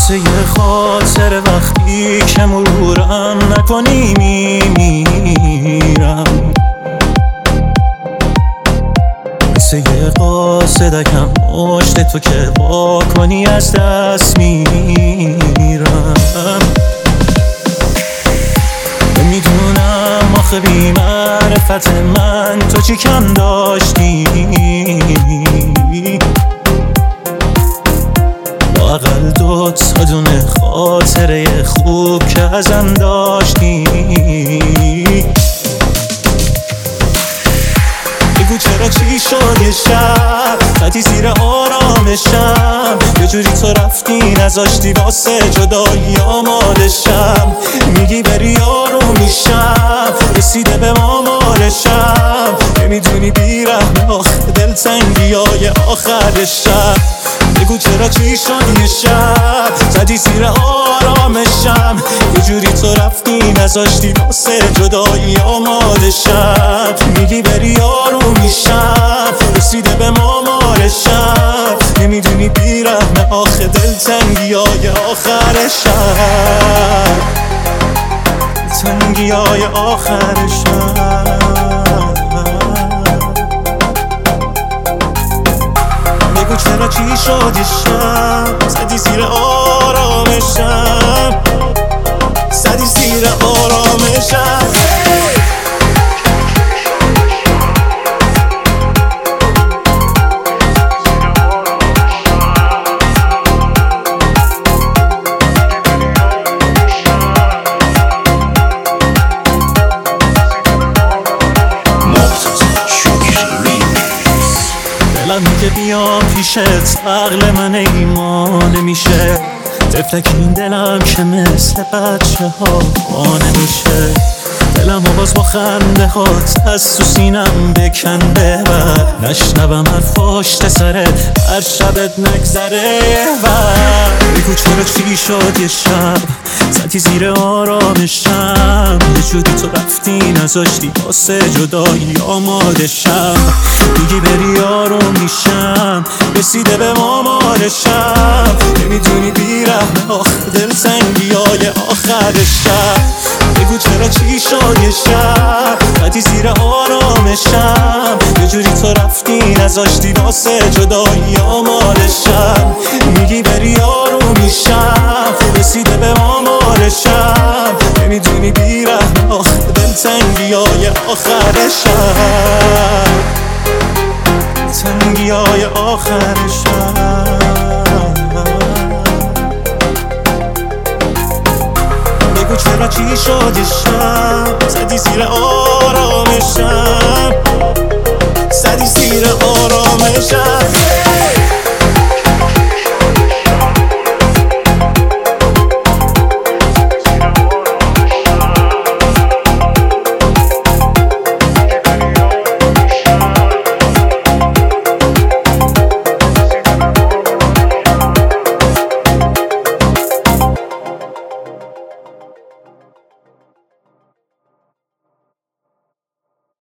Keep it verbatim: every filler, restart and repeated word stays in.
مثل یه خاطر وقتی که مرورم نکنی میمیرم، مثل یه قاصدکم مشت تو که با کنی از دست میرم. نمیدونم آخه بی معرفت من تو چی کم داشتی، لااقل دو تا دونه خاطره خوب که ازم داشتی. بگو چرا چی شد یه شب زدی زیر آرامشم، یه جوری تو رفتی نذاشتی واسه جدایی آمادشم. میگی بری آروم میشم، رسیده به مامارشم، نمیدونی بیرحم آخه دلتنگی های آخر شب. بگو چرا چی شد یه شب زدی زیر آرامشم، یه جوری تو رفتی نذاشتی واسه جدایی آمادشم. میگی بری آروم میشم، رسیده به مامارشم، نمیدونی بیرحم آخه دلتنگی های آخر شب، تنگی های آخر شب. بگو چرا چی شد یه شب زدی زیر آرامشم، زدی زیر آرامشم. دلم میگه بیام پیشت، عقل من ایمان نمیشه، طفلک این دلم که مثل بچه ها با نمیشه. دلم باز با خنده هات از تو سینم بکنده و نشنوم حرفاش سرت هر شبت نگذره. و بگو چرا چی شد یه شب زدی زیر آرامشم، یه جوری تو رفتی نذاشتی واسه جدایی آمادشم. میگی بری آروم میشم، رسیده به مامارشم، نمیدونی بیرحم آخه دلتنگی های آخر شب. بگو چرا چی شد یه شب زدی زیر آرامشم، یه جوری تو رفتی نذاشتی واسه جدایی آمادشم. میگی بری آروم میشم، رسیده به مامارشم، نمیدونی بیرحم آخه دلتنگی های آخر شب، تنگی های آخر شب. بگو چرا چی شد یه شب زدی زیر آرامشم،